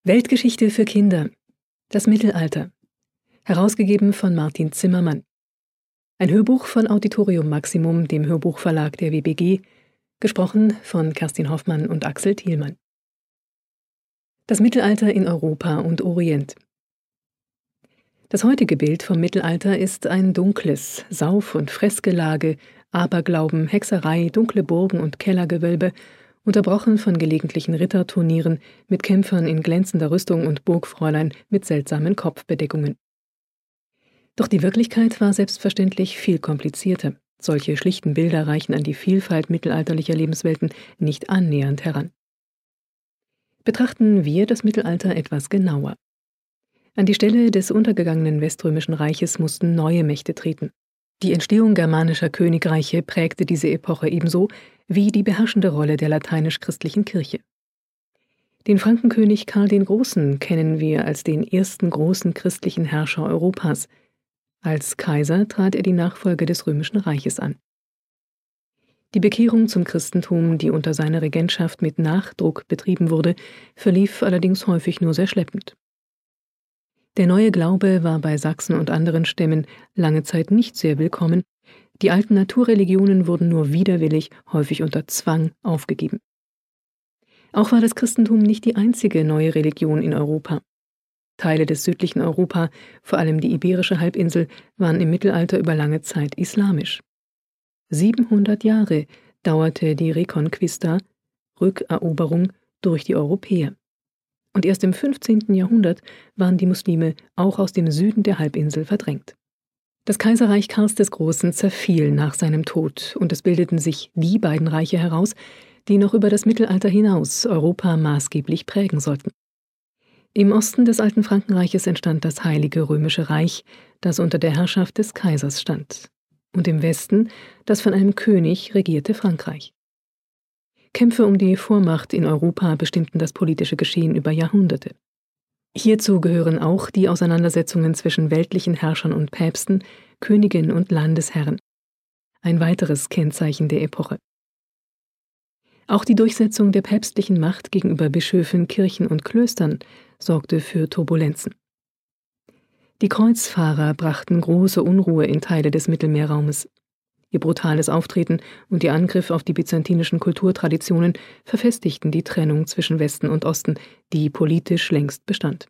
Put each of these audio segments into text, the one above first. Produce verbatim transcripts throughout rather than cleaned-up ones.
Weltgeschichte für Kinder. Das Mittelalter. Herausgegeben von Martin Zimmermann. Ein Hörbuch von Auditorium Maximum, dem Hörbuchverlag der W B G, gesprochen von Kerstin Hoffmann und Axel Thielmann. Das Mittelalter in Europa und Orient. Das heutige Bild vom Mittelalter ist ein dunkles, Sauf- und Fressgelage, Aberglauben, Hexerei, dunkle Burgen und Kellergewölbe, unterbrochen von gelegentlichen Ritterturnieren mit Kämpfern in glänzender Rüstung und Burgfräulein mit seltsamen Kopfbedeckungen. Doch die Wirklichkeit war selbstverständlich viel komplizierter. Solche schlichten Bilder reichen an die Vielfalt mittelalterlicher Lebenswelten nicht annähernd heran. Betrachten wir das Mittelalter etwas genauer. An die Stelle des untergegangenen Weströmischen Reiches mussten neue Mächte treten. Die Entstehung germanischer Königreiche prägte diese Epoche ebenso wie die beherrschende Rolle der lateinisch-christlichen Kirche. Den Frankenkönig Karl den Großen kennen wir als den ersten großen christlichen Herrscher Europas. Als Kaiser trat er die Nachfolge des Römischen Reiches an. Die Bekehrung zum Christentum, die unter seiner Regentschaft mit Nachdruck betrieben wurde, verlief allerdings häufig nur sehr schleppend. Der neue Glaube war bei Sachsen und anderen Stämmen lange Zeit nicht sehr willkommen. Die alten Naturreligionen wurden nur widerwillig, häufig unter Zwang, aufgegeben. Auch war das Christentum nicht die einzige neue Religion in Europa. Teile des südlichen Europa, vor allem die Iberische Halbinsel, waren im Mittelalter über lange Zeit islamisch. siebenhundert Jahre dauerte die Reconquista, Rückeroberung, durch die Europäer. Und erst im fünfzehnten Jahrhundert waren die Muslime auch aus dem Süden der Halbinsel verdrängt. Das Kaiserreich Karls des Großen zerfiel nach seinem Tod, und es bildeten sich die beiden Reiche heraus, die noch über das Mittelalter hinaus Europa maßgeblich prägen sollten. Im Osten des alten Frankenreiches entstand das Heilige Römische Reich, das unter der Herrschaft des Kaisers stand, und im Westen das von einem König regierte Frankreich. Kämpfe um die Vormacht in Europa bestimmten das politische Geschehen über Jahrhunderte. Hierzu gehören auch die Auseinandersetzungen zwischen weltlichen Herrschern und Päpsten, Königen und Landesherren. Ein weiteres Kennzeichen der Epoche. Auch die Durchsetzung der päpstlichen Macht gegenüber Bischöfen, Kirchen und Klöstern sorgte für Turbulenzen. Die Kreuzfahrer brachten große Unruhe in Teile des Mittelmeerraumes. Ihr brutales Auftreten und ihr Angriff auf die byzantinischen Kulturtraditionen verfestigten die Trennung zwischen Westen und Osten, die politisch längst bestand.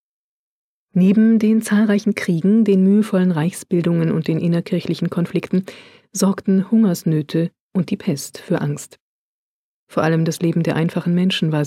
Neben den zahlreichen Kriegen, den mühevollen Reichsbildungen und den innerkirchlichen Konflikten sorgten Hungersnöte und die Pest für Angst. Vor allem das Leben der einfachen Menschen war